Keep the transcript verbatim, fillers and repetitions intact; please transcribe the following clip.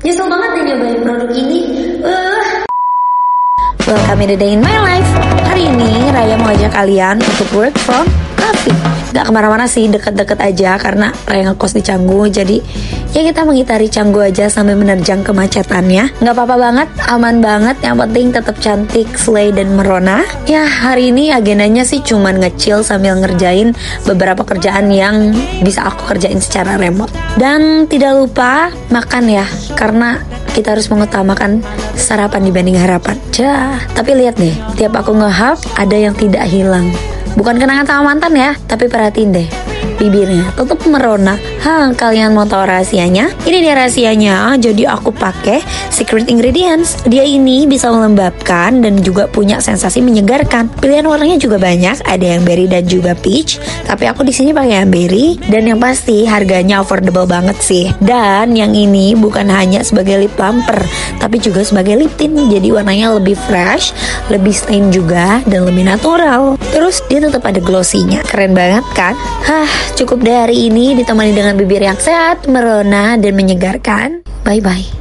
Nyesel banget deh nyobain produk ini. Uh. Welcome to Day in My Life. Hari ini Raya mau ajak kalian untuk work from coffee. Gak kemana-mana sih, deket-deket aja karena Raya ngekos di Canggu. Jadi ya kita mengitari Canggu aja sambil menerjang kemacetannya. Gak apa-apa banget, aman banget. Yang penting tetap cantik, slay, dan merona. Ya hari ini agendanya sih cuman nge-chill sambil ngerjain beberapa kerjaan yang bisa aku kerjain secara remote. Dan tidak lupa makan ya, karena kita harus mengutamakan sarapan dibanding harapan. Cah, tapi lihat deh, tiap aku nge-hub ada yang tidak hilang. Bukan kenangan sama mantan ya, tapi perhatiin deh, bibirnya tetap merona. Hah, kalian mau tahu rahasianya? Ini dia rahasianya. Jadi aku pakai secret ingredients. Dia ini bisa melembabkan dan juga punya sensasi menyegarkan. Pilihan warnanya juga banyak, ada yang berry dan juga peach. Tapi aku di sini pakai yang berry, dan yang pasti harganya affordable banget sih. Dan yang ini bukan hanya sebagai lip plumper, tapi juga sebagai lip tint. Jadi warnanya lebih fresh, lebih stain juga, dan lebih natural. Terus dia tetap ada glossy-nya. Keren banget kan? Hah, cukup dari ini ditemani dengan bibir yang sehat, merona, dan menyegarkan. Bye-bye.